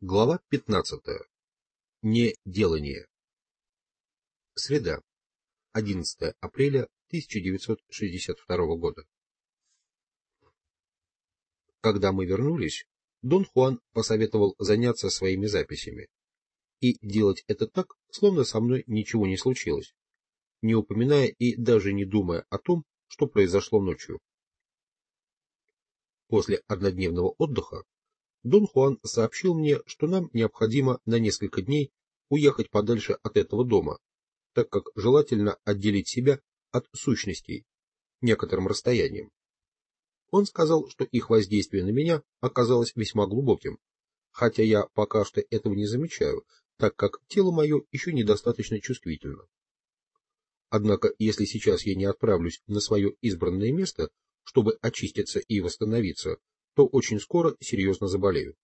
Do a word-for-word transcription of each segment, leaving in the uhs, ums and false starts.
Глава пятнадцатая. Неделание. Среда. одиннадцатое апреля тысяча девятьсот шестьдесят второго года. Когда мы вернулись, Дон Хуан посоветовал заняться своими записями и делать это так, словно со мной ничего не случилось, не упоминая и даже не думая о том, что произошло ночью. После однодневного отдыха Дон Хуан сообщил мне, что нам необходимо на несколько дней уехать подальше от этого дома, так как желательно отделить себя от сущностей некоторым расстоянием. Он сказал, что их воздействие на меня оказалось весьма глубоким, хотя я пока что этого не замечаю, так как тело мое еще недостаточно чувствительно. Однако, если сейчас я не отправлюсь на свое избранное место, чтобы очиститься и восстановиться, то очень скоро серьезно заболею.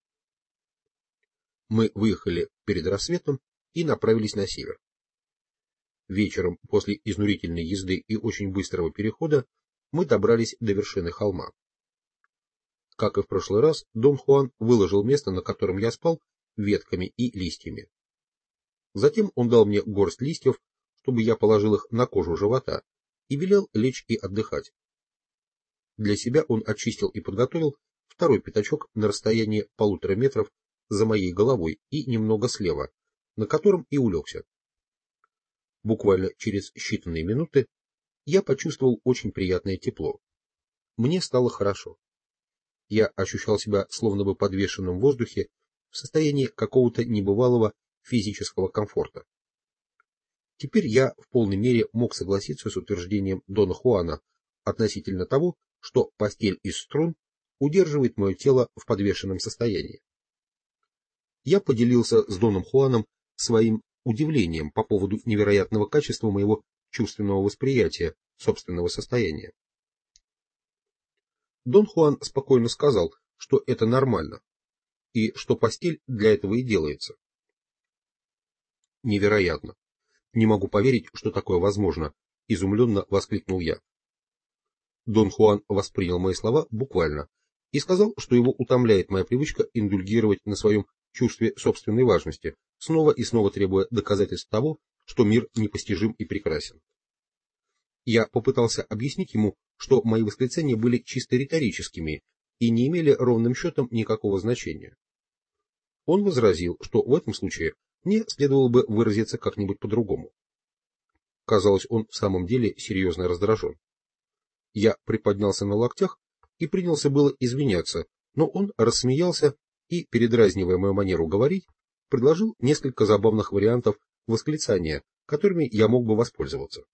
Мы выехали перед рассветом и направились на север. Вечером, после изнурительной езды и очень быстрого перехода, мы добрались до вершины холма. Как и в прошлый раз, Дон Хуан выложил место, на котором я спал, ветками и листьями. Затем он дал мне горсть листьев, чтобы я положил их на кожу живота, и велел лечь и отдыхать. Для себя он очистил и подготовил второй пятачок на расстоянии полутора метров за моей головой и немного слева, на котором и улегся. Буквально через считанные минуты я почувствовал очень приятное тепло. Мне стало хорошо. Я ощущал себя словно бы подвешенным в воздухе в состоянии какого-то небывалого физического комфорта. Теперь я в полной мере мог согласиться с утверждением Дона Хуана относительно того, что постель из струн удерживает мое тело в подвешенном состоянии. Я поделился с Доном Хуаном своим удивлением по поводу невероятного качества моего чувственного восприятия собственного состояния. Дон Хуан спокойно сказал, что это нормально, и что постель для этого и делается. Невероятно! Не могу поверить, что такое возможно, изумленно воскликнул я. Дон Хуан воспринял мои слова буквально и сказал, что его утомляет моя привычка индульгировать на своем чувстве собственной важности, снова и снова требуя доказательств того, что мир непостижим и прекрасен. Я попытался объяснить ему, что мои восклицания были чисто риторическими и не имели ровным счетом никакого значения. Он возразил, что в этом случае мне следовало бы выразиться как-нибудь по-другому. Казалось, он в самом деле серьезно раздражен. Я приподнялся на локтях и принялся было извиняться, но он рассмеялся и, передразнивая мою манеру говорить, предложил несколько забавных вариантов восклицания, которыми я мог бы воспользоваться.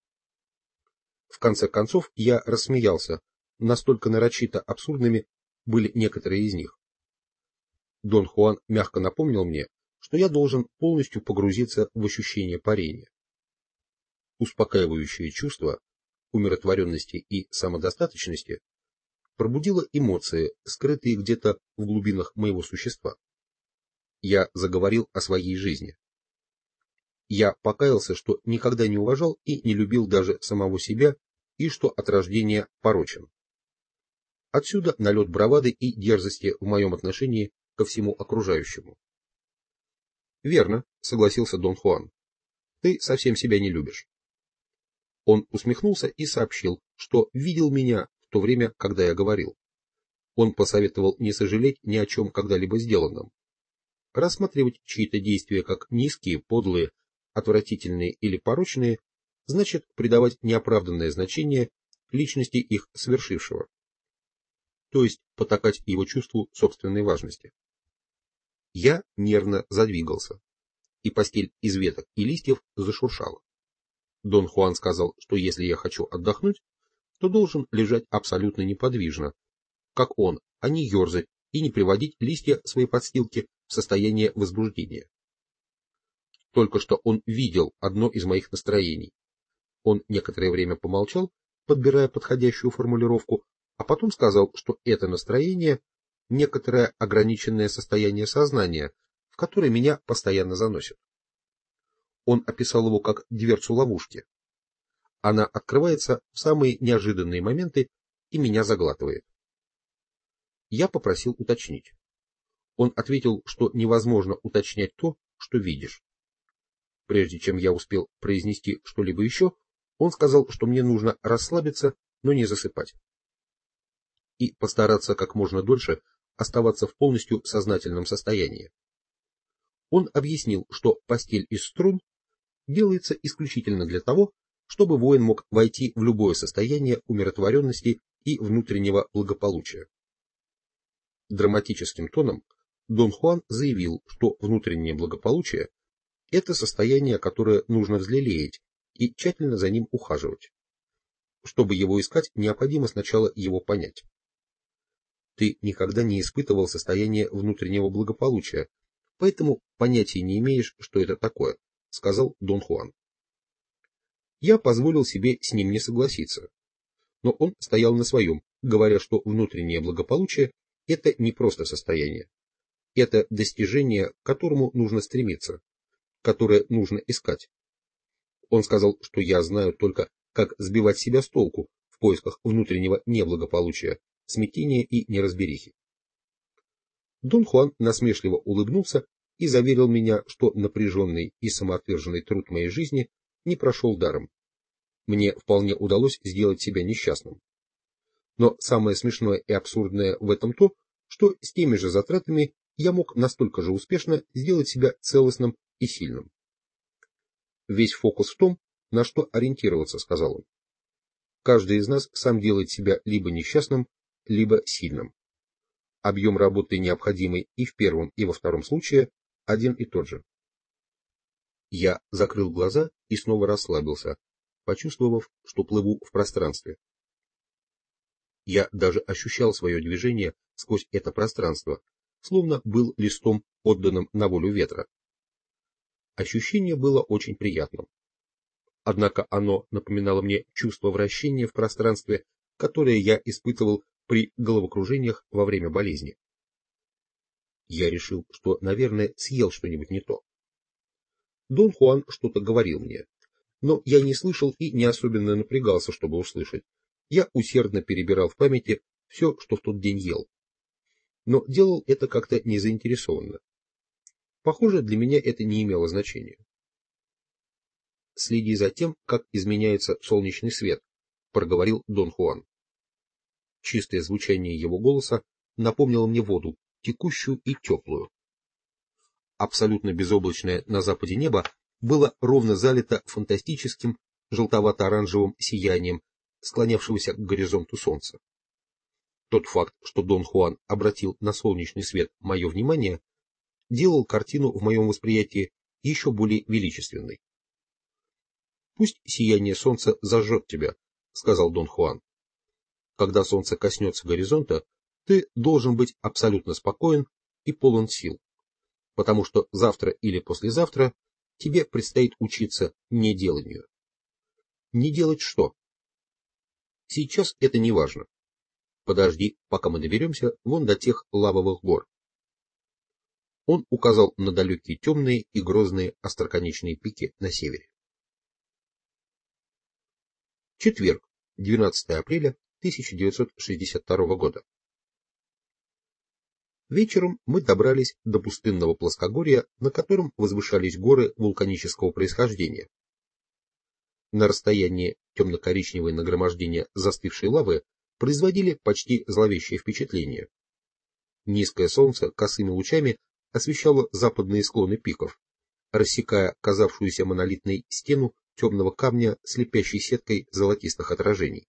В конце концов я рассмеялся, настолько нарочито абсурдными были некоторые из них. Дон Хуан мягко напомнил мне, что я должен полностью погрузиться в ощущение парения. Успокаивающее чувство умиротворенности и самодостаточности пробудило эмоции, скрытые где-то в глубинах моего существа. Я заговорил о своей жизни. Я покаялся, что никогда не уважал и не любил даже самого себя, и что от рождения порочен. Отсюда налет бравады и дерзости в моем отношении ко всему окружающему. Верно, согласился Дон Хуан. Ты совсем себя не любишь. Он усмехнулся и сообщил, что видел меня в то время, когда я говорил. Он посоветовал не сожалеть ни о чем когда-либо сделанном. Рассматривать чьи-то действия как низкие, подлые, отвратительные или порочные, значит придавать неоправданное значение личности их совершившего, то есть потакать его чувству собственной важности. Я нервно задвигался, и постель из веток и листьев зашуршала. Дон Хуан сказал, что если я хочу отдохнуть, то должен лежать абсолютно неподвижно, как он, а не ерзать и не приводить листья своей подстилки в состояние возбуждения. Только что он видел одно из моих настроений. Он некоторое время помолчал, подбирая подходящую формулировку, а потом сказал, что это настроение — некоторое ограниченное состояние сознания, в которое меня постоянно заносит. Он описал его как дверцу ловушки. Она открывается в самые неожиданные моменты и меня заглатывает. Я попросил уточнить. Он ответил, что невозможно уточнять то, что видишь. Прежде чем я успел произнести что-либо еще, он сказал, что мне нужно расслабиться, но не засыпать. И постараться как можно дольше оставаться в полностью сознательном состоянии. Он объяснил, что постель из струн делается исключительно для того, чтобы воин мог войти в любое состояние умиротворенности и внутреннего благополучия. Драматическим тоном Дон Хуан заявил, что внутреннее благополучие – это состояние, которое нужно взлелеять и тщательно за ним ухаживать. Чтобы его искать, необходимо сначала его понять. Ты никогда не испытывал состояние внутреннего благополучия, поэтому понятия не имеешь, что это такое, — сказал Дон Хуан. Я позволил себе с ним не согласиться, но он стоял на своем, говоря, что внутреннее благополучие — это не просто состояние, это достижение, к которому нужно стремиться, которое нужно искать. Он сказал, что я знаю только, как сбивать себя с толку в поисках внутреннего неблагополучия, смятения и неразберихи. Дон Хуан насмешливо улыбнулся и заверил меня, что напряженный и самоотверженный труд моей жизни не прошел даром. Мне вполне удалось сделать себя несчастным. Но самое смешное и абсурдное в этом то, что с теми же затратами я мог настолько же успешно сделать себя целостным и сильным. Весь фокус в том, на что ориентироваться, сказал он. Каждый из нас сам делает себя либо несчастным, либо сильным. Объем работы, необходимый и в первом, и во втором случае, один и тот же. Я закрыл глаза и снова расслабился, почувствовав, что плыву в пространстве. Я даже ощущал свое движение сквозь это пространство, словно был листом, отданным на волю ветра. Ощущение было очень приятным. Однако оно напоминало мне чувство вращения в пространстве, которое я испытывал при головокружениях во время болезни. Я решил, что, наверное, съел что-нибудь не то. Дон Хуан что-то говорил мне, но я не слышал и не особенно напрягался, чтобы услышать. Я усердно перебирал в памяти все, что в тот день ел. Но делал это как-то незаинтересованно. Похоже, для меня это не имело значения. «Следи за тем, как изменяется солнечный свет», — проговорил Дон Хуан. Чистое звучание его голоса напомнило мне воду, текущую и теплую. Абсолютно безоблачное на западе небо было ровно залито фантастическим желтовато-оранжевым сиянием склонявшегося к горизонту солнца. Тот факт, что Дон Хуан обратил на солнечный свет мое внимание, делал картину в моем восприятии еще более величественной. «Пусть сияние солнца зажжет тебя», — сказал Дон Хуан. «Когда солнце коснется горизонта, ты должен быть абсолютно спокоен и полон сил, потому что завтра или послезавтра тебе предстоит учиться неделанию». Не делать что? Сейчас это не важно. Подожди, пока мы доберемся вон до тех лавовых гор. Он указал на далекие темные и грозные остроконечные пики на севере. Четверг, двенадцатое апреля тысяча девятьсот шестьдесят второго года. Вечером мы добрались до пустынного плоскогорья, на котором возвышались горы вулканического происхождения. На расстоянии темно-коричневые нагромождения застывшей лавы производили почти зловещее впечатление. Низкое солнце косыми лучами освещало западные склоны пиков, рассекая казавшуюся монолитной стену темного камня слепящей сеткой золотистых отражений.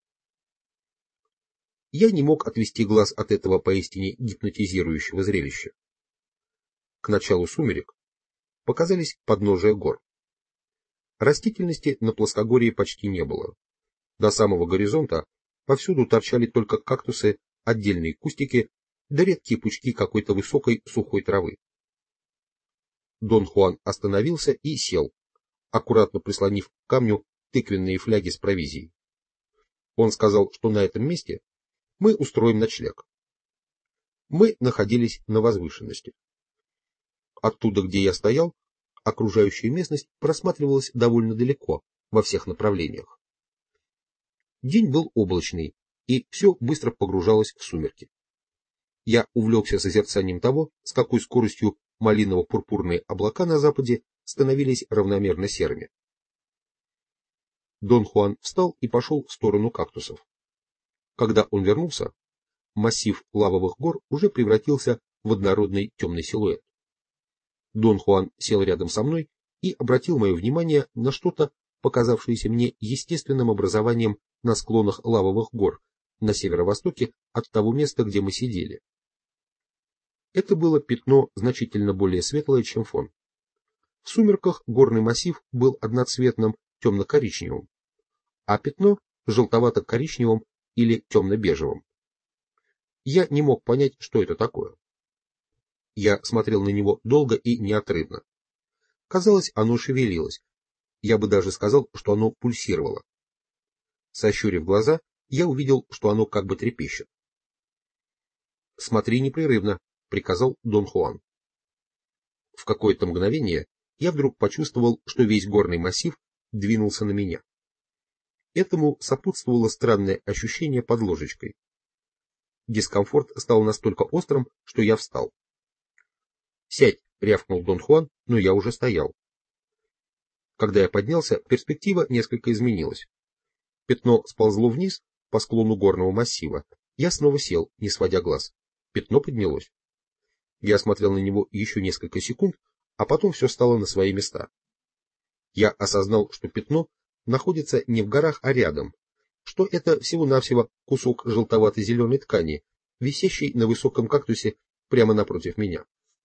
Я не мог отвести глаз от этого поистине гипнотизирующего зрелища. К началу сумерек показались подножия гор. Растительности на плоскогорье почти не было. До самого горизонта повсюду торчали только кактусы, отдельные кустики да редкие пучки какой-то высокой сухой травы. Дон Хуан остановился и сел, аккуратно прислонив к камню тыквенные фляги с провизией. Он сказал, что на этом месте мы устроим ночлег. Мы находились на возвышенности. Оттуда, где я стоял, окружающая местность просматривалась довольно далеко, во всех направлениях. День был облачный, и все быстро погружалось в сумерки. Я увлекся созерцанием того, с какой скоростью малиново-пурпурные облака на западе становились равномерно серыми. Дон Хуан встал и пошел в сторону кактусов. Когда он вернулся, массив лавовых гор уже превратился в однородный темный силуэт. Дон Хуан сел рядом со мной и обратил мое внимание на что-то, показавшееся мне естественным образованием на склонах лавовых гор на северо-востоке от того места, где мы сидели. Это было пятно значительно более светлое, чем фон. В сумерках горный массив был одноцветным темно-коричневым, а пятно желтовато-коричневым или темно-бежевым. Я не мог понять, что это такое. Я смотрел на него долго и неотрывно. Казалось, оно шевелилось. Я бы даже сказал, что оно пульсировало. Сощурив глаза, я увидел, что оно как бы трепещет. «Смотри непрерывно», — приказал Дон Хуан. В какое-то мгновение я вдруг почувствовал, что весь горный массив двинулся на меня. Этому сопутствовало странное ощущение под ложечкой. Дискомфорт стал настолько острым, что я встал. «Сядь», — рявкнул Дон Хуан, но я уже стоял. Когда я поднялся, перспектива несколько изменилась. Пятно сползло вниз по склону горного массива. Я снова сел, не сводя глаз. Пятно поднялось. Я смотрел на него еще несколько секунд, а потом все стало на свои места. Я осознал, что пятно находится не в горах, а рядом, что это всего-навсего кусок желтовато-зеленой ткани, висящий на высоком кактусе прямо напротив меня.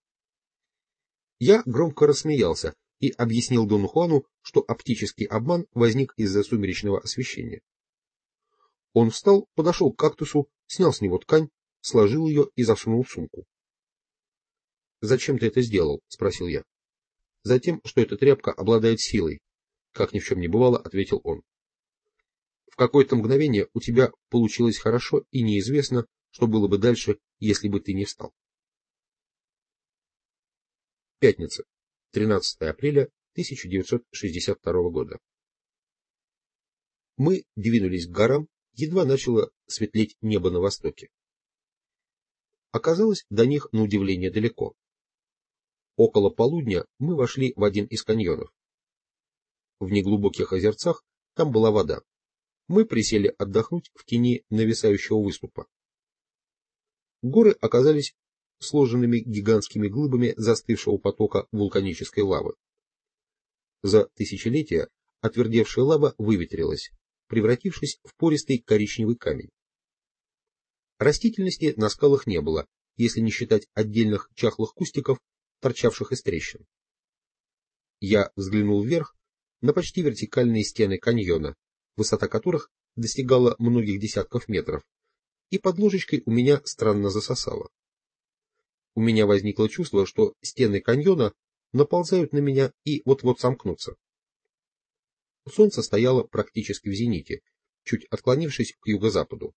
Я громко рассмеялся и объяснил Дону Хуану, что оптический обман возник из-за сумеречного освещения. Он встал, подошел к кактусу, снял с него ткань, сложил ее и засунул в сумку. «Зачем ты это сделал?» — спросил я. «Затем, что эта тряпка обладает силой», — как ни в чем не бывало, ответил он. «В какое-то мгновение у тебя получилось хорошо, и неизвестно, что было бы дальше, если бы ты не встал». Пятница, тринадцатое апреля тысяча девятьсот шестьдесят второго года. Мы двинулись к горам, едва начало светлеть небо на востоке. Оказалось, до них на удивление далеко. Около полудня мы вошли в один из каньонов. В неглубоких озерцах там была вода. Мы присели отдохнуть в тени нависающего выступа. Горы оказались сложенными гигантскими глыбами застывшего потока вулканической лавы. За тысячелетия отвердевшая лава выветрилась, превратившись в пористый коричневый камень. Растительности на скалах не было, если не считать отдельных чахлых кустиков, торчавших из трещин. Я взглянул вверх на почти вертикальные стены каньона, высота которых достигала многих десятков метров, и под ложечкой у меня странно засосало. У меня возникло чувство, что стены каньона наползают на меня и вот-вот сомкнутся. Солнце стояло практически в зените, чуть отклонившись к юго-западу.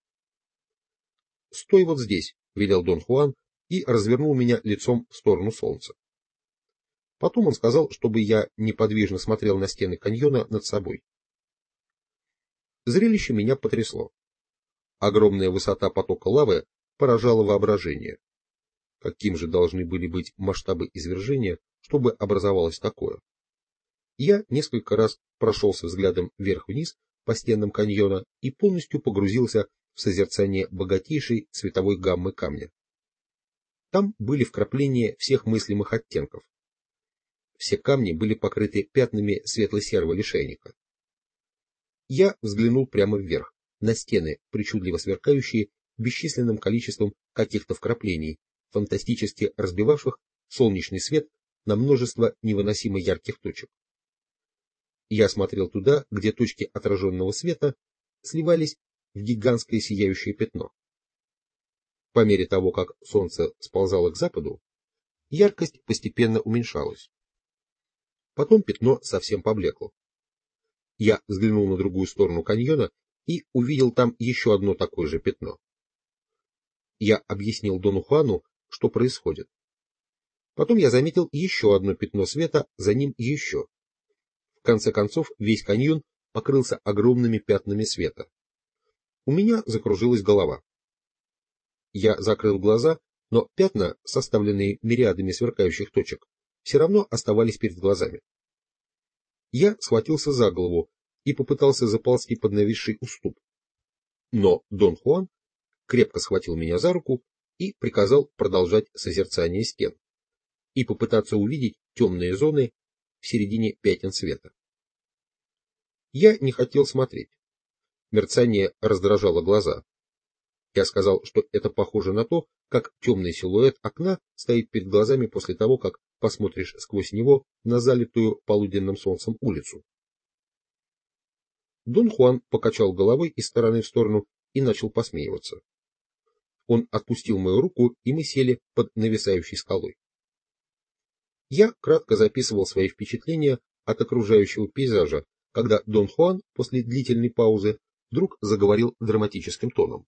«Стой вот здесь», — велел Дон Хуан и развернул меня лицом в сторону солнца. Потом он сказал, чтобы я неподвижно смотрел на стены каньона над собой. Зрелище меня потрясло. Огромная высота потока лавы поражала воображение. Каким же должны были быть масштабы извержения, чтобы образовалось такое? Я несколько раз прошелся взглядом вверх-вниз по стенам каньона и полностью погрузился в созерцание богатейшей цветовой гаммы камня. Там были вкрапления всех мыслимых оттенков. Все камни были покрыты пятнами светло-серого лишайника. Я взглянул прямо вверх, на стены, причудливо сверкающие бесчисленным количеством каких-то вкраплений, фантастически разбивавших солнечный свет на множество невыносимо ярких точек. Я смотрел туда, где точки отраженного света сливались в гигантское сияющее пятно. По мере того, как солнце сползало к западу, яркость постепенно уменьшалась. Потом пятно совсем поблекло. Я взглянул на другую сторону каньона и увидел там еще одно такое же пятно. Я объяснил Дону Хуану, что происходит. Потом я заметил еще одно пятно света, за ним еще. В конце концов, весь каньон покрылся огромными пятнами света. У меня закружилась голова. Я закрыл глаза но пятна, составленные мириадами сверкающих точек, все равно оставались перед глазами. Я схватился за голову и попытался заползти под нависший уступ. Но Дон Хуан крепко схватил меня за руку и приказал продолжать созерцание стен и попытаться увидеть темные зоны в середине пятен света. Я не хотел смотреть. Мерцание раздражало глаза. Я сказал, что это похоже на то, как темный силуэт окна стоит перед глазами после того, как посмотришь сквозь него на залитую полуденным солнцем улицу. Дон Хуан покачал головой из стороны в сторону и начал посмеиваться. Он отпустил мою руку, и мы сели под нависающей скалой. Я кратко записывал свои впечатления от окружающего пейзажа, когда Дон Хуан после длительной паузы вдруг заговорил драматическим тоном.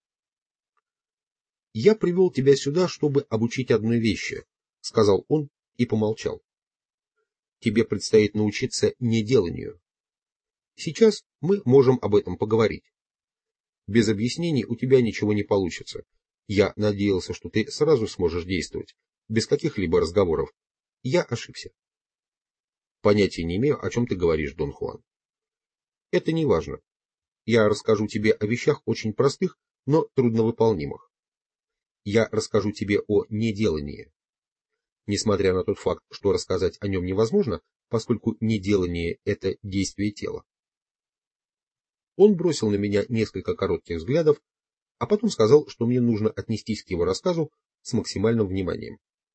«Я привел тебя сюда, чтобы обучить одной вещи», — сказал он и помолчал. «Тебе предстоит научиться неделанию. Сейчас мы можем об этом поговорить. Без объяснений у тебя ничего не получится. Я надеялся, что ты сразу сможешь действовать, без каких-либо разговоров. Я ошибся». «Понятия не имею, о чем ты говоришь, Дон Хуан». «Это не важно. Я расскажу тебе о вещах очень простых, но трудновыполнимых. Я расскажу тебе о неделании. Несмотря на тот факт, что рассказать о нем невозможно, поскольку неделание — это действие тела». Он бросил на меня несколько коротких взглядов, а потом сказал, что мне нужно отнестись к его рассказу с максимальным вниманием.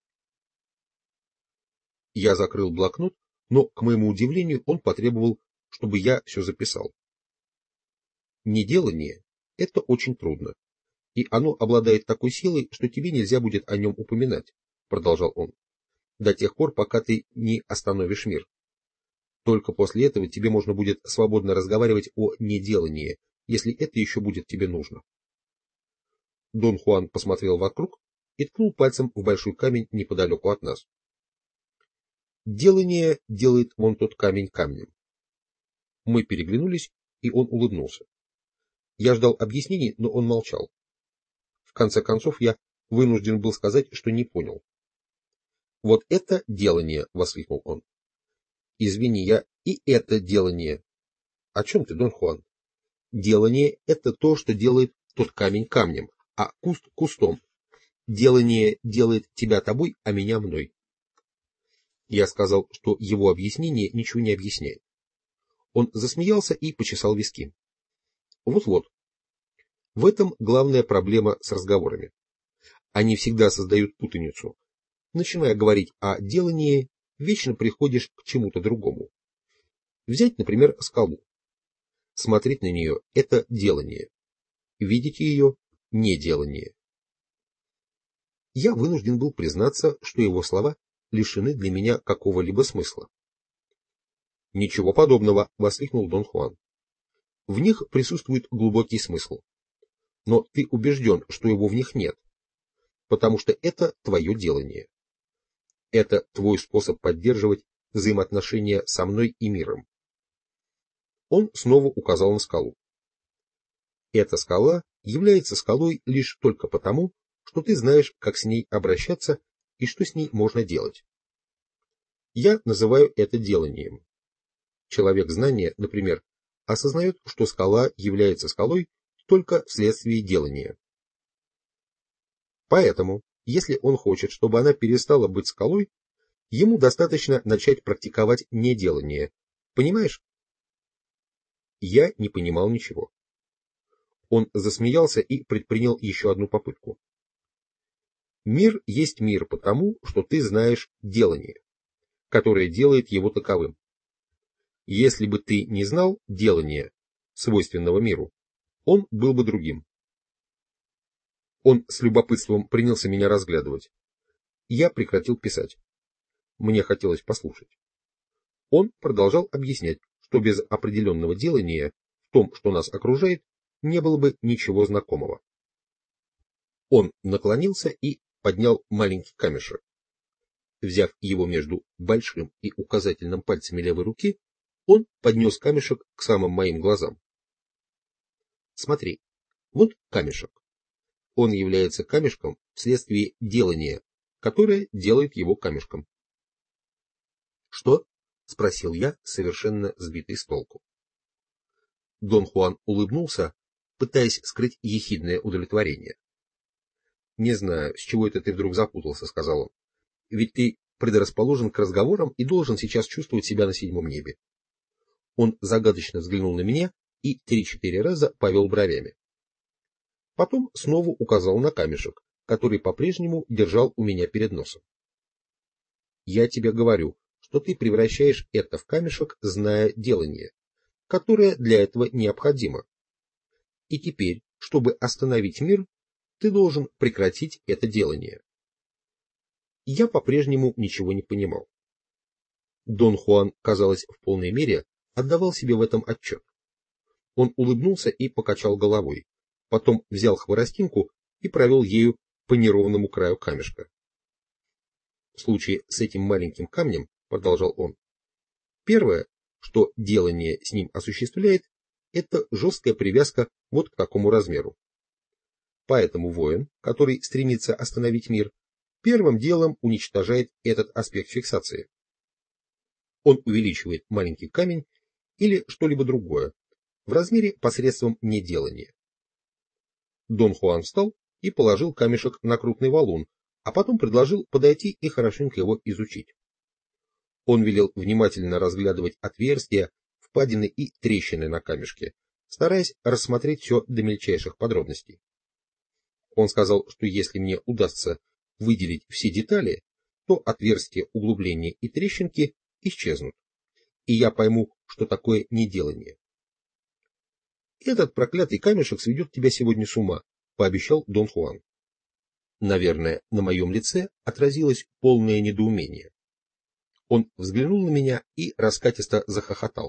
Я закрыл блокнот, но, к моему удивлению, он потребовал, чтобы я все записал. Неделание — это очень трудно, и оно обладает такой силой, что тебе нельзя будет о нем упоминать, продолжал он, до тех пор, пока ты не остановишь мир. Только после этого тебе можно будет свободно разговаривать о неделании, если это еще будет тебе нужно. Дон Хуан посмотрел вокруг и ткнул пальцем в большой камень неподалеку от нас. «Делание делает вон тот камень камнем». Мы переглянулись, и он улыбнулся. Я ждал объяснений, но он молчал. В конце концов, я вынужден был сказать, что не понял. «Вот это делание!» — воскликнул он. «Извини, я и это делание». «О чем ты, Дон Хуан?» «Делание — это то, что делает тот камень камнем, а куст кустом. Делание делает тебя тобой, а меня мной». Я сказал, что его объяснение ничего не объясняет. Он засмеялся и почесал виски. Вот-вот. В этом главная проблема с разговорами. Они всегда создают путаницу. Начиная говорить о делании, вечно приходишь к чему-то другому. Взять, например, скалу. Смотреть на нее — это делание. Видеть ее — неделание. Я вынужден был признаться, что его слова лишены для меня какого-либо смысла. «Ничего подобного», — воскликнул Дон Хуан. «В них присутствует глубокий смысл. Но ты убежден, что его в них нет, потому что это твое делание. Это твой способ поддерживать взаимоотношения со мной и миром». Он снова указал на скалу. «Эта скала является скалой лишь только потому, что ты знаешь, как с ней обращаться и что с ней можно делать. Я называю это деланием. Человек знания, например, осознает, что скала является скалой только вследствие делания. Поэтому, если он хочет, чтобы она перестала быть скалой, ему достаточно начать практиковать неделание. Понимаешь?» Я не понимал ничего. Он засмеялся и предпринял еще одну попытку. «Мир есть мир потому, что ты знаешь делание, которое делает его таковым. Если бы ты не знал делания, свойственного миру, он был бы другим». Он с любопытством принялся меня разглядывать. Я прекратил писать. Мне хотелось послушать. Он продолжал объяснять, что без определенного делания в том, что нас окружает, не было бы ничего знакомого. Он наклонился и поднял маленький камешек. Взяв его между большим и указательным пальцами левой руки, он поднес камешек к самым моим глазам. «Смотри, вот камешек. Он является камешком вследствие делания, которое делает его камешком. «Что?» — спросил я, совершенно сбитый с толку. Дон Хуан улыбнулся, пытаясь скрыть ехидное удовлетворение. «Не знаю, с чего это ты вдруг запутался», — сказал он. «Ведь ты предрасположен к разговорам и должен сейчас чувствовать себя на седьмом небе». Он загадочно взглянул на меня и три-четыре раза повел бровями. Потом снова указал на камешек, который по-прежнему держал у меня перед носом. «Я тебе говорю, что ты превращаешь это в камешек, зная делание, которое для этого необходимо. И теперь, чтобы остановить мир, ты должен прекратить это делание». Я по-прежнему ничего не понимал. Дон Хуан, казалось, в полной мере отдавал себе в этом отчет. Он улыбнулся и покачал головой, потом взял хворостинку и провел ею по неровному краю камешка. «В случае с этим маленьким камнем, — продолжал он, — первое, что делание с ним осуществляет, это жесткая привязка вот к такому размеру. Поэтому воин, который стремится остановить мир, первым делом уничтожает этот аспект фиксации. Он увеличивает маленький камень или что-либо другое в размере посредством неделания. Дон Хуан встал и положил камешек на крупный валун, а потом предложил подойти и хорошенько его изучить. Он велел внимательно разглядывать отверстия, впадины и трещины на камешке, стараясь рассмотреть все до мельчайших подробностей. Он сказал, что если мне удастся выделить все детали, то отверстия, углубления и трещинки исчезнут, и я пойму, что такое неделание. «Этот проклятый камешек сведет тебя сегодня с ума», — пообещал Дон Хуан. Наверное, на моем лице отразилось полное недоумение. Он взглянул на меня и раскатисто захохотал.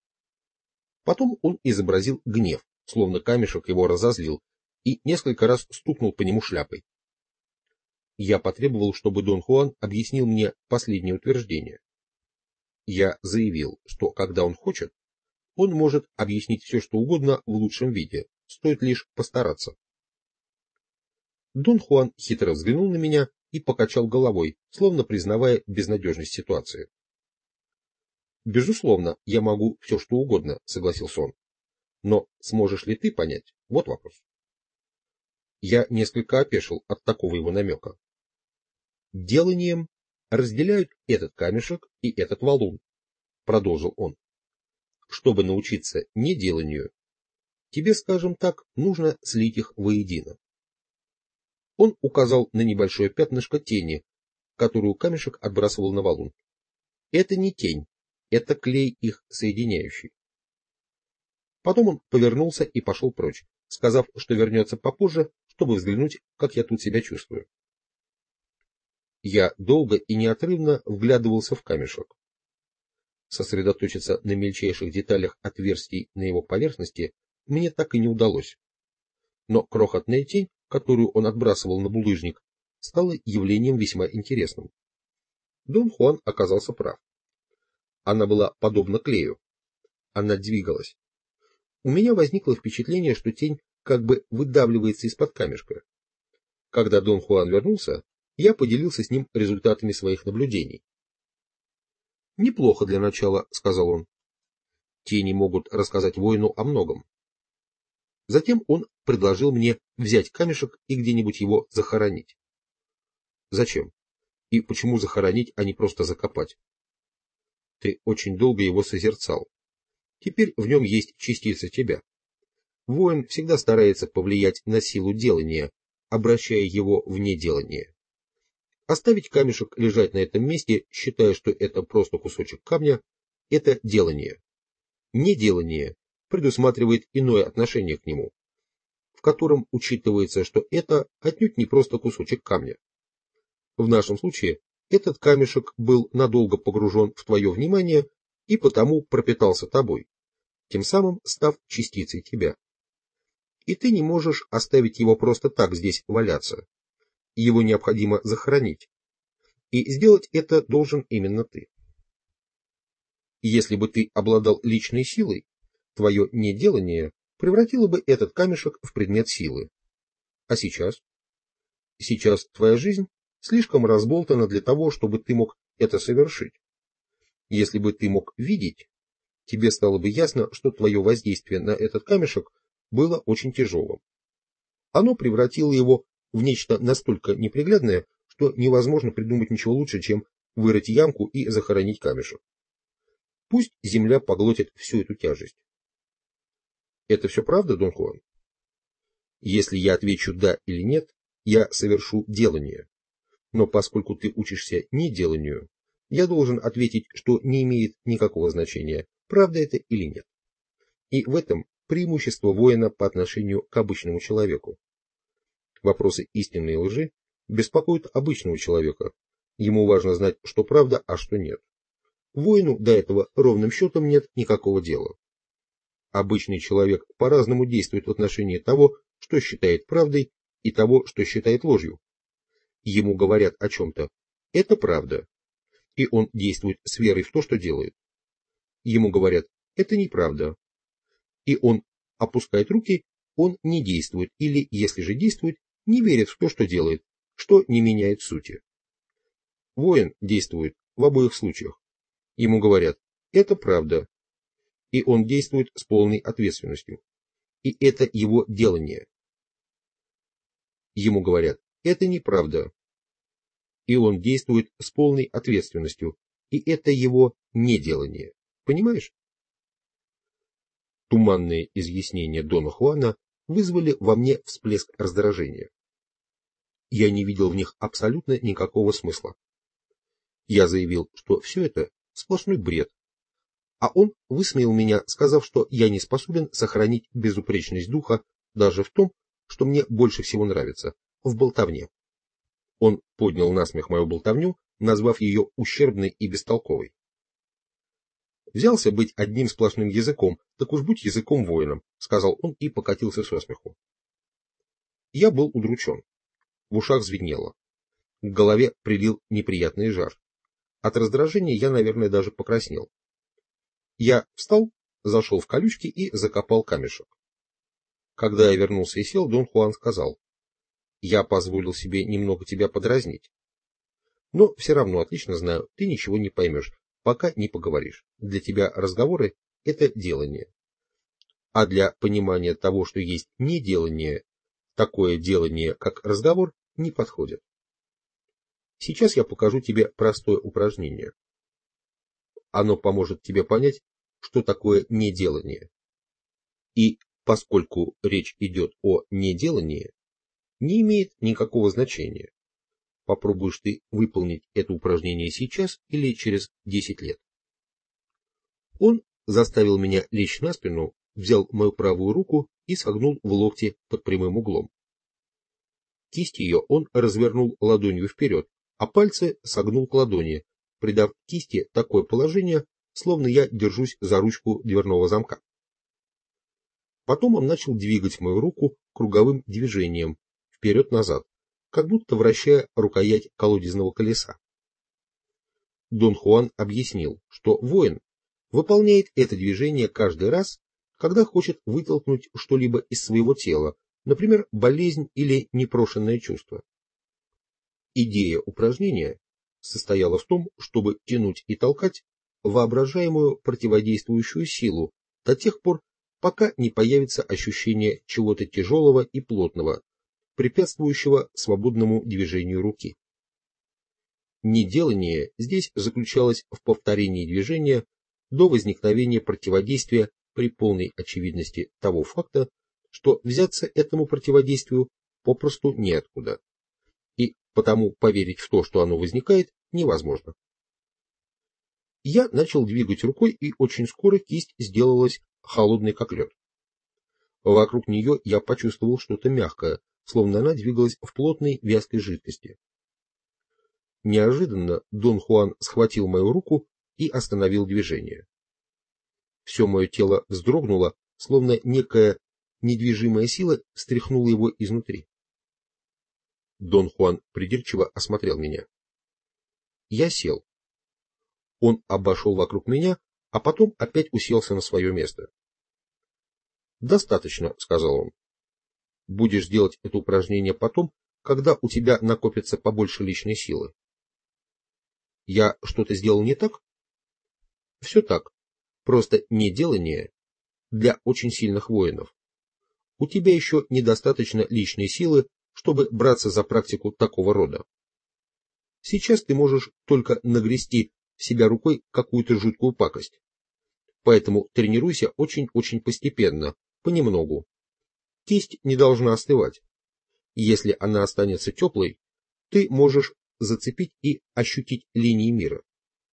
Потом он изобразил гнев, словно камешек его разозлил, и несколько раз стукнул по нему шляпой. Я потребовал, чтобы Дон Хуан объяснил мне последнее утверждение. Я заявил, что когда он хочет, он может объяснить все, что угодно в лучшем виде, стоит лишь постараться. Дон Хуан хитро взглянул на меня и покачал головой, словно признавая безнадежность ситуации. «Безусловно, я могу все, что угодно», — согласился он. «Но сможешь ли ты понять? Вот вопрос». Я несколько опешил от такого его намека. «Деланием разделяют этот камешек и этот валун», — продолжил он. «Чтобы научиться неделанию, тебе, скажем так, нужно слить их воедино». Он указал на небольшое пятнышко тени, которую камешек отбрасывал на валун. «Это не тень, это клей их соединяющий». Потом он повернулся и пошел прочь, сказав, что вернется попозже, чтобы взглянуть, как я тут себя чувствую. Я долго и неотрывно вглядывался в камешек. Сосредоточиться на мельчайших деталях отверстий на его поверхности мне так и не удалось. Но крохотная тень, которую он отбрасывал на булыжник, стала явлением весьма интересным. Дон Хуан оказался прав. Она была подобна клею. Она двигалась. У меня возникло впечатление, что тень как бы выдавливается из-под камешка. Когда Дон Хуан вернулся, я поделился с ним результатами своих наблюдений. «Неплохо для начала», — сказал он. «Тени могут рассказать воину о многом». Затем он предложил мне взять камешек и где-нибудь его захоронить. «Зачем? И почему захоронить, а не просто закопать?» «Ты очень долго его созерцал. Теперь в нем есть частица тебя. Воин всегда старается повлиять на силу делания, обращая его в неделание. Оставить камешек лежать на этом месте, считая, что это просто кусочек камня, это делание. Неделание предусматривает иное отношение к нему, в котором учитывается, что это отнюдь не просто кусочек камня. В нашем случае этот камешек был надолго погружен в твое внимание и потому пропитался тобой, тем самым став частицей тебя. И ты не можешь оставить его просто так здесь валяться. Его необходимо захоронить. И сделать это должен именно ты. Если бы ты обладал личной силой, твое неделание превратило бы этот камешек в предмет силы. А сейчас? Сейчас твоя жизнь слишком разболтана для того, чтобы ты мог это совершить. Если бы ты мог видеть, тебе стало бы ясно, что твое воздействие на этот камешек было очень тяжелым. Оно превратило его в нечто настолько неприглядное, что невозможно придумать ничего лучше, чем вырыть ямку и захоронить камешек. Пусть земля поглотит всю эту тяжесть. Это все правда, Дон Хуан? Если я отвечу «да» или «нет», я совершу делание. Но поскольку ты учишься не деланию, я должен ответить, что не имеет никакого значения, правда это или нет. И в этом преимущество воина по отношению к обычному человеку. Вопросы истины и лжи беспокоят обычного человека. Ему важно знать, что правда, а что нет. Воину до этого ровным счетом нет никакого дела. Обычный человек по-разному действует в отношении того, что считает правдой, и того, что считает ложью. Ему говорят о чем-то. Это правда. И он действует с верой в то, что делает. Ему говорят, это неправда. И он опускает руки, он не действует, или, если же действует, не верит в то, что делает, что не меняет сути. Воин действует в обоих случаях. Ему говорят, это правда. И он действует с полной ответственностью. И это его делание. Ему говорят, это неправда. И он действует с полной ответственностью. И это его неделание. Понимаешь? Туманные изъяснения Дона Хуана вызвали во мне всплеск раздражения. Я не видел в них абсолютно никакого смысла. Я заявил, что все это сплошной бред. А он высмеял меня, сказав, что я не способен сохранить безупречность духа даже в том, что мне больше всего нравится, в болтовне. Он поднял насмех мою болтовню, назвав ее ущербной и бестолковой. «Взялся быть одним сплошным языком, так уж будь языком воином», — сказал он и покатился со смеху. Я был удручен. В ушах звенело. К голове прилил неприятный жар. От раздражения я, наверное, даже покраснел. Я встал, зашел в колючки и закопал камешек. Когда я вернулся и сел, Дон Хуан сказал: «Я позволил себе немного тебя подразнить. Но все равно отлично знаю, ты ничего не поймешь, пока не поговоришь. Для тебя разговоры — это делание. А для понимания того, что есть неделание, такое делание, как разговор, не подходит. Сейчас я покажу тебе простое упражнение. Оно поможет тебе понять, что такое неделание. И поскольку речь идет о неделании, не имеет никакого значения, попробуешь ты выполнить это упражнение сейчас или через десять лет». Он заставил меня лечь на спину, взял мою правую руку и согнул в локте под прямым углом. Кисть ее он развернул ладонью вперед, а пальцы согнул к ладони, придав кисти такое положение, словно я держусь за ручку дверного замка. Потом он начал двигать мою руку круговым движением, вперед-назад, как будто вращая рукоять колодезного колеса. Дон Хуан объяснил, что воин выполняет это движение каждый раз, когда хочет вытолкнуть что-либо из своего тела, например, болезнь или непрошенное чувство. Идея упражнения состояла в том, чтобы тянуть и толкать воображаемую противодействующую силу до тех пор, пока не появится ощущение чего-то тяжелого и плотного, препятствующего свободному движению руки. Неделание здесь заключалось в повторении движения до возникновения противодействия при полной очевидности того факта, что взяться этому противодействию попросту неоткуда, и потому поверить в то, что оно возникает, невозможно. Я начал двигать рукой, и очень скоро кисть сделалась холодной как лед. Вокруг нее я почувствовал что-то мягкое, словно она двигалась в плотной вязкой жидкости. Неожиданно Дон Хуан схватил мою руку и остановил движение. Все мое тело вздрогнуло, словно некая недвижимая сила встряхнула его изнутри. Дон Хуан придирчиво осмотрел меня. Я сел. Он обошел вокруг меня, а потом опять уселся на свое место. «Достаточно», — сказал он. Будешь делать это упражнение потом, когда у тебя накопится побольше личной силы. Я что-то сделал не так? Все так. Просто неделание для очень сильных воинов. У тебя еще недостаточно личной силы, чтобы браться за практику такого рода. Сейчас ты можешь только нагрести в себя рукой какую-то жуткую пакость. Поэтому тренируйся очень-очень постепенно, понемногу. Кисть не должна остывать. Если она останется теплой, ты можешь зацепить и ощутить линии мира.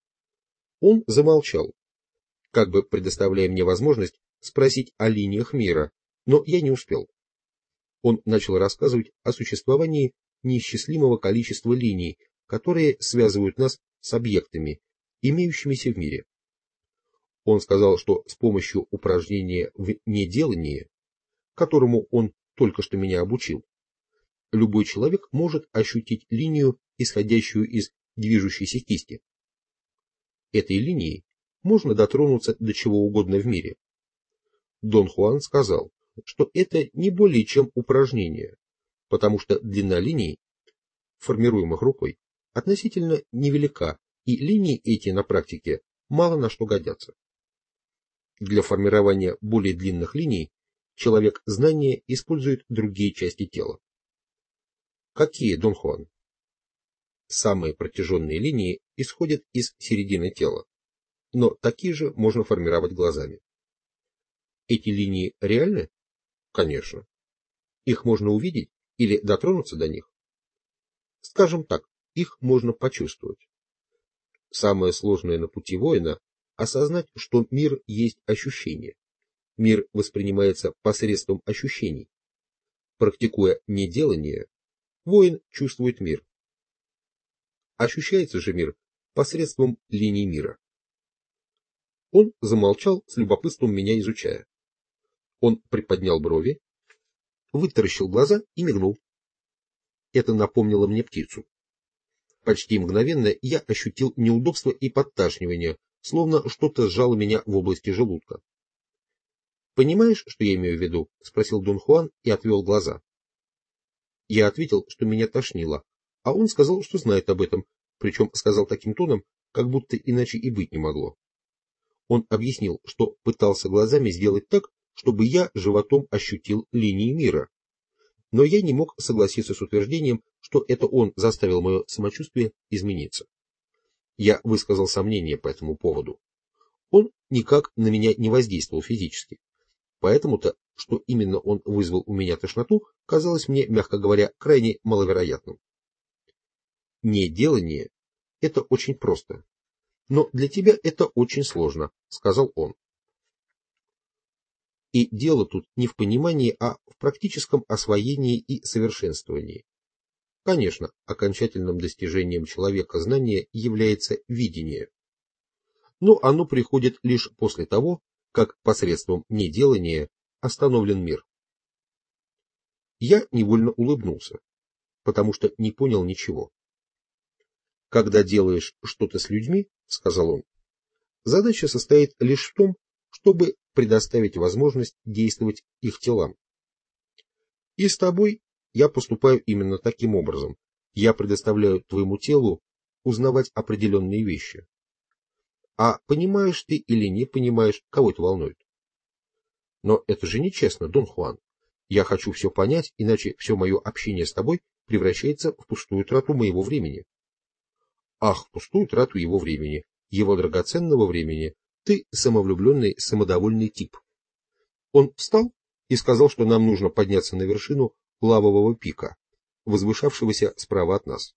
Он замолчал, как бы предоставляя мне возможность спросить о линиях мира, но я не успел. Он начал рассказывать о существовании неисчислимого количества линий, которые связывают нас с объектами, имеющимися в мире. Он сказал, что с помощью упражнения в неделании, которому он только что меня обучил, любой человек может ощутить линию, исходящую из движущейся кисти. Этой линией можно дотронуться до чего угодно в мире. Дон Хуан сказал, что это не более чем упражнение, потому что длина линий, формируемых рукой, относительно невелика, и линии эти на практике мало на что годятся. Для формирования более длинных линий человек знания использует другие части тела. Какие, Дон Хуан? Самые протяженные линии исходят из середины тела, но такие же можно формировать глазами. Эти линии реальны? Конечно. Их можно увидеть или дотронуться до них? Скажем так, их можно почувствовать. Самое сложное на пути воина – осознать, что мир есть ощущение. Мир воспринимается посредством ощущений. Практикуя неделание, воин чувствует мир. Ощущается же мир посредством линий мира. Он замолчал, с любопытством меня изучая. Он приподнял брови, вытаращил глаза и мигнул. Это напомнило мне птицу. Почти мгновенно я ощутил неудобство и подташнивание, словно что-то сжало меня в области желудка. «Понимаешь, что я имею в виду?» — спросил Дон Хуан и отвел глаза. Я ответил, что меня тошнило, а он сказал, что знает об этом, причем сказал таким тоном, как будто иначе и быть не могло. Он объяснил, что пытался глазами сделать так, чтобы я животом ощутил линии мира. Но я не мог согласиться с утверждением, что это он заставил мое самочувствие измениться. Я высказал сомнение по этому поводу. Он никак на меня не воздействовал физически. Поэтому-то, что именно он вызвал у меня тошноту, казалось мне, мягко говоря, крайне маловероятным. Неделание – это очень просто. Но для тебя это очень сложно, сказал он. И дело тут не в понимании, а в практическом освоении и совершенствовании. Конечно, окончательным достижением человека знания является видение. Но оно приходит лишь после того, как посредством неделания остановлен мир. Я невольно улыбнулся, потому что не понял ничего. Когда делаешь что-то с людьми, сказал он, задача состоит лишь в том, чтобы предоставить возможность действовать их телам. И с тобой я поступаю именно таким образом. Я предоставляю твоему телу узнавать определенные вещи. А понимаешь ты или не понимаешь, кого это волнует? Но это же нечестно, Дон Хуан. Я хочу все понять, иначе все мое общение с тобой превращается в пустую трату моего времени. Ах, пустую трату его времени, его драгоценного времени. Ты самовлюбленный, самодовольный тип. Он встал и сказал, что нам нужно подняться на вершину лавового пика, возвышавшегося справа от нас.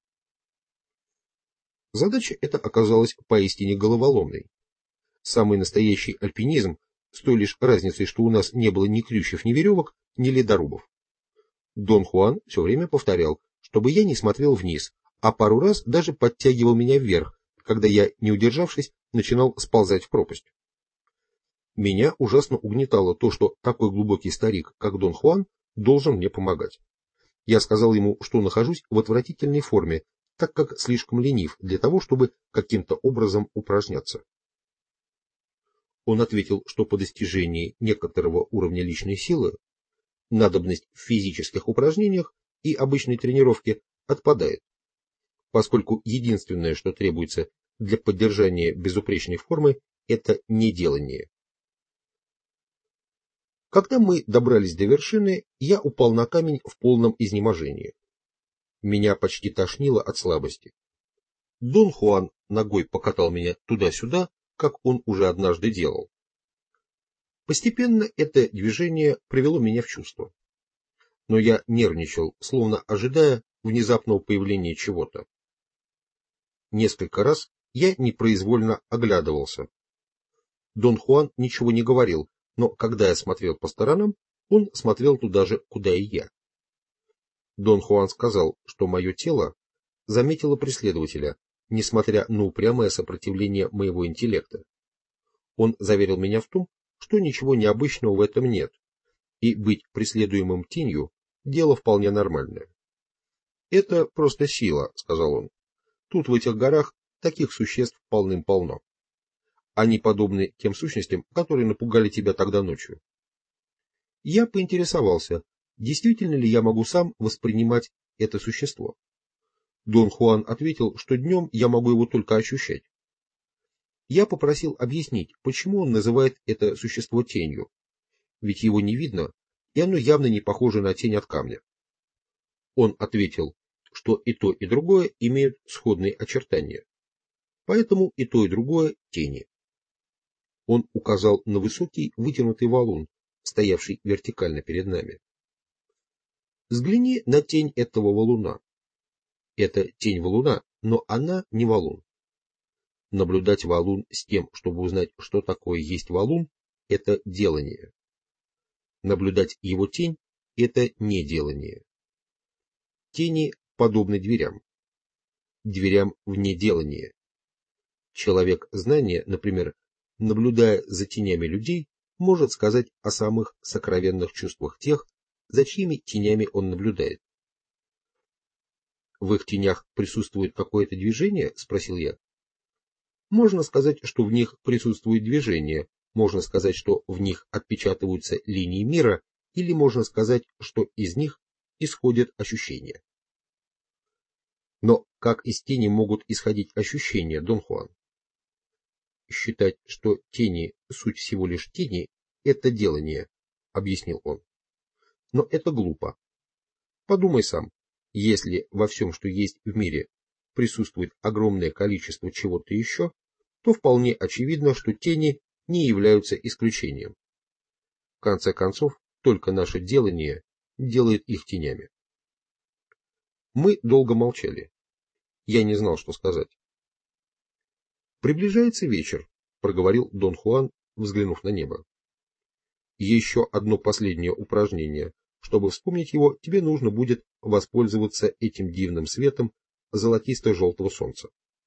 Задача эта оказалась поистине головоломной. Самый настоящий альпинизм, с той лишь разницей, что у нас не было ни крючев, ни веревок, ни ледорубов. Дон Хуан все время повторял, чтобы я не смотрел вниз, а пару раз даже подтягивал меня вверх, когда я, не удержавшись, начинал сползать в пропасть. Меня ужасно угнетало то, что такой глубокий старик, как Дон Хуан, должен мне помогать. Я сказал ему, что нахожусь в отвратительной форме, так как слишком ленив для того, чтобы каким-то образом упражняться. Он ответил, что по достижении некоторого уровня личной силы надобность в физических упражнениях и обычной тренировке отпадает, поскольку единственное, что требуется для поддержания безупречной формы, это неделание. Когда мы добрались до вершины, я упал на камень в полном изнеможении. Меня почти тошнило от слабости. Дон Хуан ногой покатал меня туда-сюда, как он уже однажды делал. Постепенно это движение привело меня в чувство. Но я нервничал, словно ожидая внезапного появления чего-то. Несколько раз я непроизвольно оглядывался. Дон Хуан ничего не говорил, но когда я смотрел по сторонам, он смотрел туда же, куда и я. Дон Хуан сказал, что мое тело заметило преследователя, несмотря на упрямое сопротивление моего интеллекта. Он заверил меня в том, что ничего необычного в этом нет, и быть преследуемым тенью – дело вполне нормальное. «Это просто сила», – сказал он. «Тут в этих горах таких существ полным-полно. Они подобны тем сущностям, которые напугали тебя тогда ночью». Я поинтересовался, действительно ли я могу сам воспринимать это существо. Дон Хуан ответил, что днем я могу его только ощущать. Я попросил объяснить, почему он называет это существо тенью, ведь его не видно, и оно явно не похоже на тень от камня. Он ответил, что и то, и другое имеют сходные очертания, поэтому и то, и другое тени. Он указал на высокий вытянутый валун, стоявший вертикально перед нами. Взгляни на тень этого валуна. Это тень валуна, но она не валун. Наблюдать валун с тем, чтобы узнать, что такое есть валун, это делание. Наблюдать его тень – это неделание. Тени подобны дверям. Дверям в неделание. Человек знания, например, наблюдая за тенями людей, может сказать о самых сокровенных чувствах тех, за чьими тенями он наблюдает. «В их тенях присутствует какое-то движение?» – спросил я. Можно сказать, что в них присутствует движение, можно сказать, что в них отпечатываются линии мира, или можно сказать, что из них исходят ощущения. Но как из тени могут исходить ощущения, Дон Хуан? Считать, что тени суть всего лишь тени, это делание, объяснил он. Но это глупо. Подумай сам, если во всем, что есть в мире, присутствует огромное количество чего-то еще, то вполне очевидно, что тени не являются исключением. В конце концов, только наше делание делает их тенями. Мы долго молчали. Я не знал, что сказать. «Приближается вечер», — проговорил Дон Хуан, взглянув на небо. «Еще одно последнее упражнение. Чтобы вспомнить его, тебе нужно будет воспользоваться этим дивным светом золотисто-желтого солнца».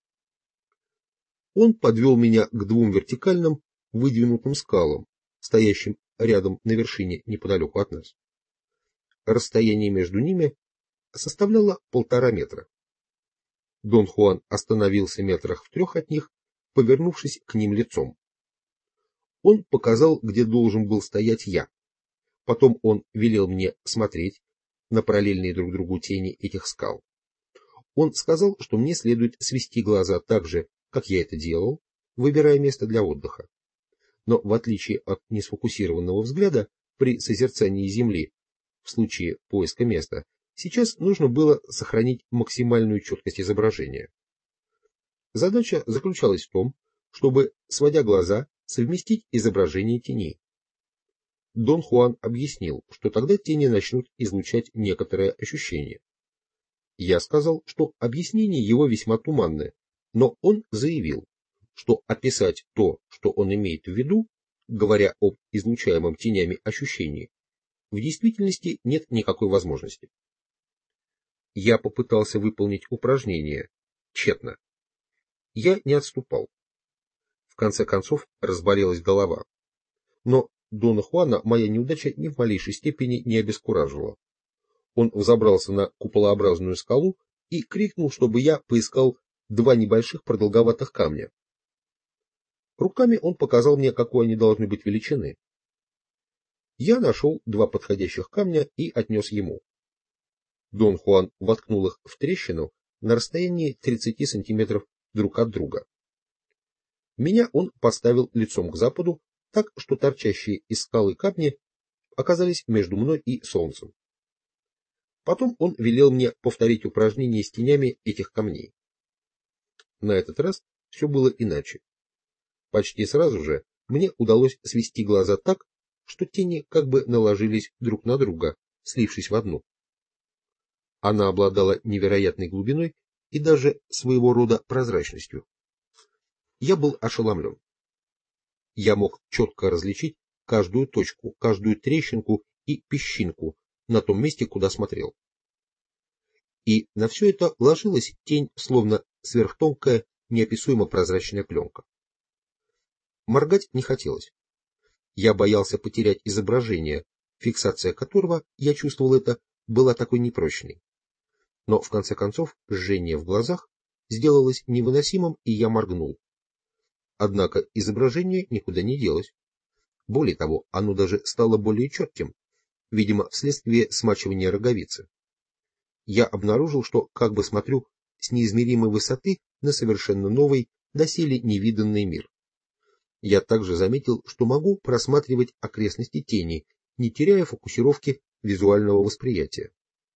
Он подвел меня к двум вертикальным, выдвинутым скалам, стоящим рядом на вершине неподалеку от нас. Расстояние между ними составляло полтора метра. Дон Хуан остановился метрах в трех от них, повернувшись к ним лицом. Он показал, где должен был стоять я. Потом он велел мне смотреть на параллельные друг другу тени этих скал. Он сказал, что мне следует свести глаза так же, как я это делал, выбирая место для отдыха. Но в отличие от несфокусированного взгляда при созерцании Земли, в случае поиска места, сейчас нужно было сохранить максимальную четкость изображения. Задача заключалась в том, чтобы, сводя глаза, совместить изображение теней. Дон Хуан объяснил, что тогда тени начнут излучать некоторое ощущение. Я сказал, что объяснение его весьма туманное, но он заявил, что описать то, что он имеет в виду, говоря об излучаемом тенями ощущении, в действительности нет никакой возможности. Я попытался выполнить упражнение, тщетно. Я не отступал. В конце концов разболелась голова. Но Дона Хуана моя неудача ни в малейшей степени не обескуражила. Он взобрался на куполообразную скалу и крикнул, чтобы я поискал два небольших продолговатых камня. Руками он показал мне, какой они должны быть величины. Я нашел два подходящих камня и отнес ему. Дон Хуан воткнул их в трещину на расстоянии тридцати сантиметров друг от друга. Меня он поставил лицом к западу, так что торчащие из скалы камни оказались между мной и солнцем. Потом он велел мне повторить упражнение с тенями этих камней. На этот раз все было иначе. Почти сразу же мне удалось свести глаза так, что тени как бы наложились друг на друга, слившись в одну. Она обладала невероятной глубиной и даже своего рода прозрачностью. Я был ошеломлен. Я мог четко различить каждую точку, каждую трещинку и песчинку на том месте, куда смотрел. И на все это ложилась тень, словно сверхтонкая, неописуемо прозрачная пленка. Моргать не хотелось. Я боялся потерять изображение, фиксация которого, я чувствовал это, была такой непрочной. Но в конце концов жжение в глазах сделалось невыносимым, и я моргнул. Однако изображение никуда не делось. Более того, оно даже стало более четким, видимо, вследствие смачивания роговицы. Я обнаружил, что как бы смотрю с неизмеримой высоты на совершенно новый, доселе невиданный мир. Я также заметил, что могу просматривать окрестности тени, не теряя фокусировки визуального восприятия.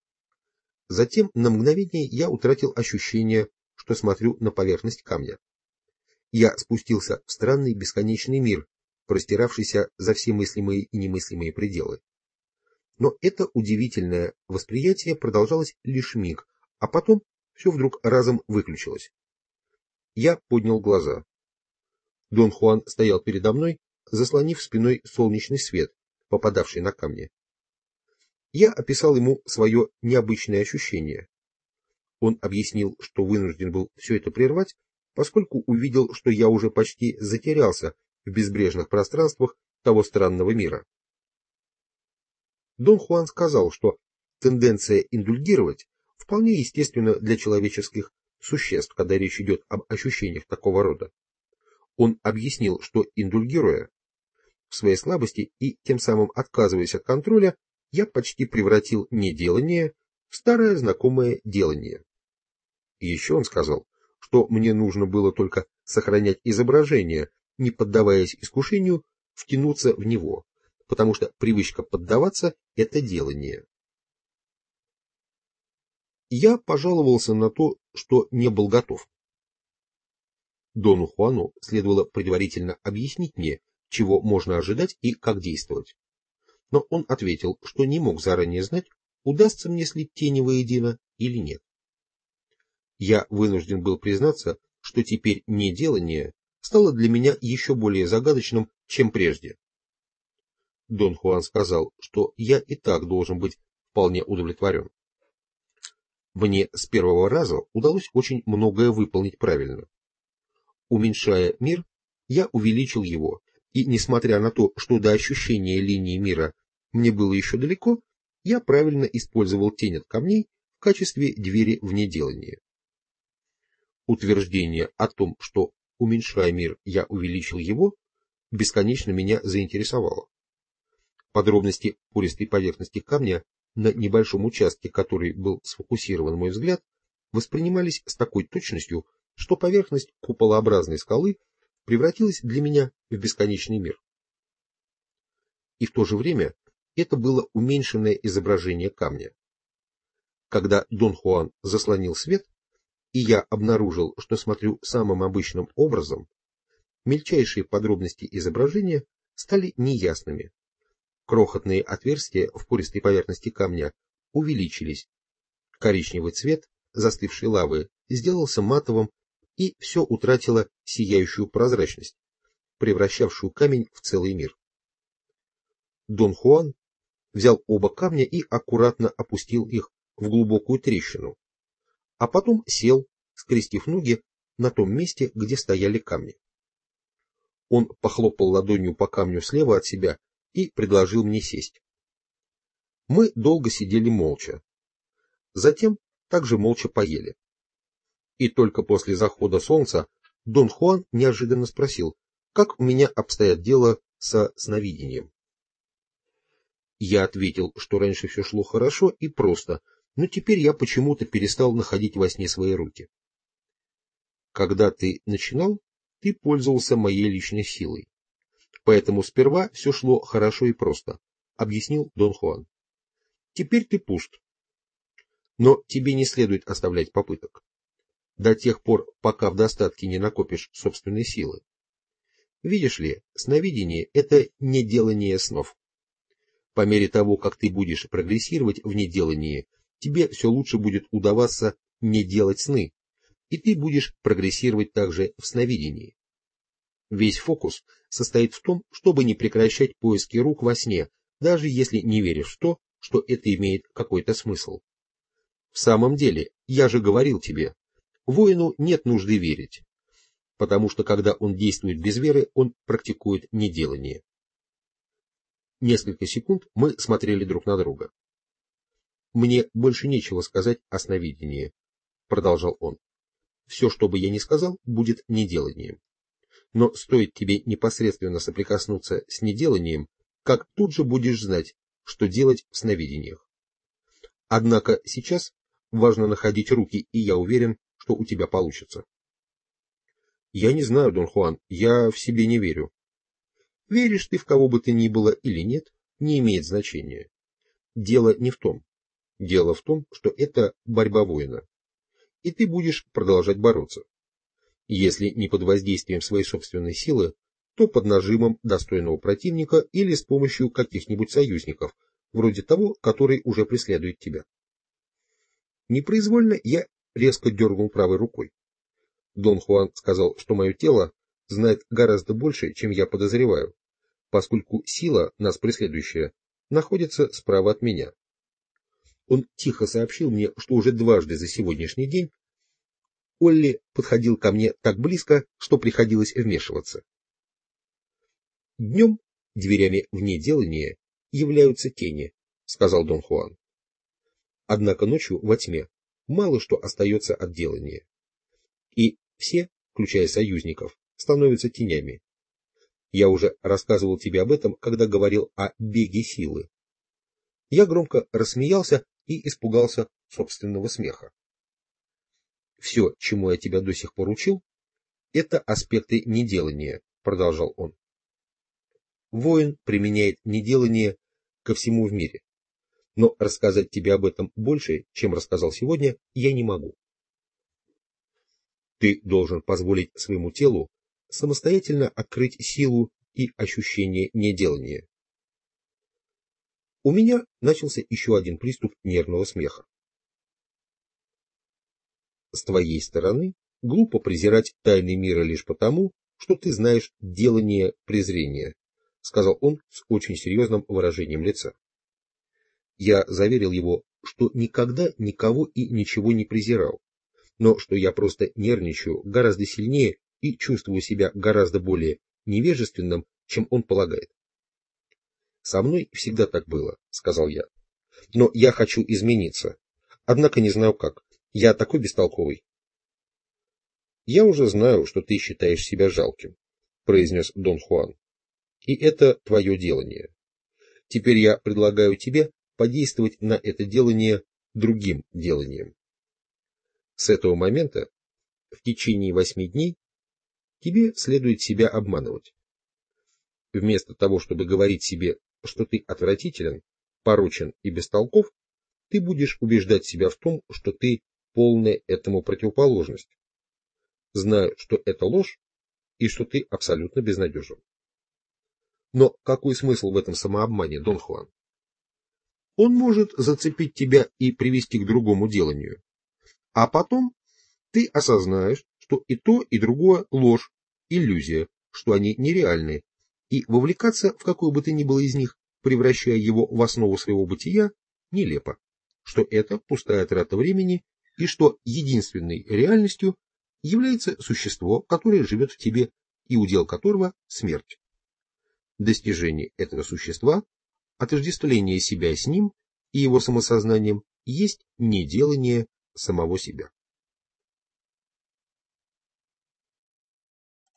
Затем на мгновение я утратил ощущение, что смотрю на поверхность камня. Я спустился в странный бесконечный мир, простиравшийся за все мыслимые и немыслимые пределы. Но это удивительное восприятие продолжалось лишь миг, а потом все вдруг разом выключилось. Я поднял глаза. Дон Хуан стоял передо мной, заслонив спиной солнечный свет, попадавший на камни. Я описал ему свое необычное ощущение. Он объяснил, что вынужден был все это прервать, поскольку увидел, что я уже почти затерялся в безбрежных пространствах того странного мира. Дон Хуан сказал, что тенденция индульгировать вполне естественна для человеческих существ, когда речь идет об ощущениях такого рода. Он объяснил, что индульгируя в своей слабости и тем самым отказываясь от контроля, я почти превратил неделание в старое знакомое делание. И еще он сказал, что мне нужно было только сохранять изображение, не поддаваясь искушению втянуться в него, потому что привычка поддаваться — это делание. Я пожаловался на то, что не был готов. Дону Хуану следовало предварительно объяснить мне, чего можно ожидать и как действовать. Но он ответил, что не мог заранее знать, удастся мне слить тени воедино или нет. Я вынужден был признаться, что теперь неделание стало для меня еще более загадочным, чем прежде. Дон Хуан сказал, что я и так должен быть вполне удовлетворен. Мне с первого раза удалось очень многое выполнить правильно. Уменьшая мир, я увеличил его, и, несмотря на то, что до ощущения линии мира мне было еще далеко, я правильно использовал тень от камней в качестве двери в неделание. Утверждение о том, что, уменьшая мир, я увеличил его, бесконечно меня заинтересовало. Подробности пористой поверхности камня на небольшом участке, который был сфокусирован мой взгляд, воспринимались с такой точностью, что поверхность куполообразной скалы превратилась для меня в бесконечный мир. И в то же время это было уменьшенное изображение камня. Когда Дон Хуан заслонил свет, и я обнаружил, что смотрю самым обычным образом, мельчайшие подробности изображения стали неясными. Крохотные отверстия в пористой поверхности камня увеличились. Коричневый цвет застывшей лавы сделался матовым, и все утратило сияющую прозрачность, превращавшую камень в целый мир. Дон Хуан взял оба камня и аккуратно опустил их в глубокую трещину, а потом сел, скрестив ноги, на том месте, где стояли камни. Он похлопал ладонью по камню слева от себя и предложил мне сесть. Мы долго сидели молча. Затем также молча поели. И только после захода солнца Дон Хуан неожиданно спросил, как у меня обстоят дела со сновидением. Я ответил, что раньше все шло хорошо и просто, но теперь я почему-то перестал находить во сне свои руки. Когда ты начинал, ты пользовался моей личной силой. Поэтому сперва все шло хорошо и просто, объяснил Дон Хуан. Теперь ты пуст. Но тебе не следует оставлять попыток. До тех пор, пока в достатке не накопишь собственной силы. Видишь ли, сновидение — это неделание снов. По мере того, как ты будешь прогрессировать в неделании, тебе все лучше будет удаваться не делать сны, и ты будешь прогрессировать также в сновидении. Весь фокус состоит в том, чтобы не прекращать поиски рук во сне, даже если не веришь в то, что это имеет какой-то смысл. В самом деле, я же говорил тебе, воину нет нужды верить, потому что когда он действует без веры, он практикует неделание. Несколько секунд мы смотрели друг на друга. «Мне больше нечего сказать о сновидении», — продолжал он. «Все, что бы я ни сказал, будет неделанием. Но стоит тебе непосредственно соприкоснуться с неделанием, как тут же будешь знать, что делать в сновидениях. Однако сейчас важно находить руки, и я уверен, что у тебя получится». «Я не знаю, Дон Хуан, я в себе не верю». Веришь ты в кого бы ты ни было или нет, не имеет значения. Дело не в том. Дело в том, что это борьба воина. И ты будешь продолжать бороться. Если не под воздействием своей собственной силы, то под нажимом достойного противника или с помощью каких-нибудь союзников, вроде того, который уже преследует тебя. Непроизвольно я резко дернул правой рукой. Дон Хуан сказал, что мое тело знает гораздо больше, чем я подозреваю, поскольку сила, нас преследующая, находится справа от меня. Он тихо сообщил мне, что уже дважды за сегодняшний день Олли подходил ко мне так близко, что приходилось вмешиваться. «Днем дверями в неделание являются тени», — сказал Дон Хуан. «Однако ночью во тьме мало что остается от делания. И все, включая союзников, становятся тенями. Я уже рассказывал тебе об этом, когда говорил о беге силы». Я громко рассмеялся и испугался собственного смеха. «Все, чему я тебя до сих пор учил, это аспекты неделания», — продолжал он. «Воин применяет неделание ко всему в мире, но рассказать тебе об этом больше, чем рассказал сегодня, я не могу. Ты должен позволить своему телу самостоятельно открыть силу и ощущение неделания». У меня начался еще один приступ нервного смеха. «С твоей стороны глупо презирать тайны мира лишь потому, что ты знаешь делание презрения», — сказал он с очень серьезным выражением лица. Я заверил его, что никогда никого и ничего не презирал, но что я просто нервничаю гораздо сильнее и чувствую себя гораздо более невежественным, чем он полагает. «Со мной всегда так было», — сказал я. «Но я хочу измениться. Однако не знаю как. Я такой бестолковый». «Я уже знаю, что ты считаешь себя жалким», — произнес Дон Хуан. «И это твое делание. Теперь я предлагаю тебе подействовать на это делание другим деланием. С этого момента в течение восьми дней тебе следует себя обманывать. Вместо того, чтобы говорить себе, что ты отвратителен, порочен и бестолков, ты будешь убеждать себя в том, что ты полная этому противоположность. Знаю, что это ложь и что ты абсолютно безнадежен». Но какой смысл в этом самообмане, Дон Хуан? Он может зацепить тебя и привести к другому деланию. А потом ты осознаешь, что и то, и другое ложь, иллюзия, что они нереальны, и вовлекаться в какое бы то ни было из них, превращая его в основу своего бытия, нелепо, что это пустая трата времени и что единственной реальностью является существо, которое живет в тебе и удел которого смерть. Достижение этого существа, отождествление себя с ним и его самосознанием есть неделание самого себя.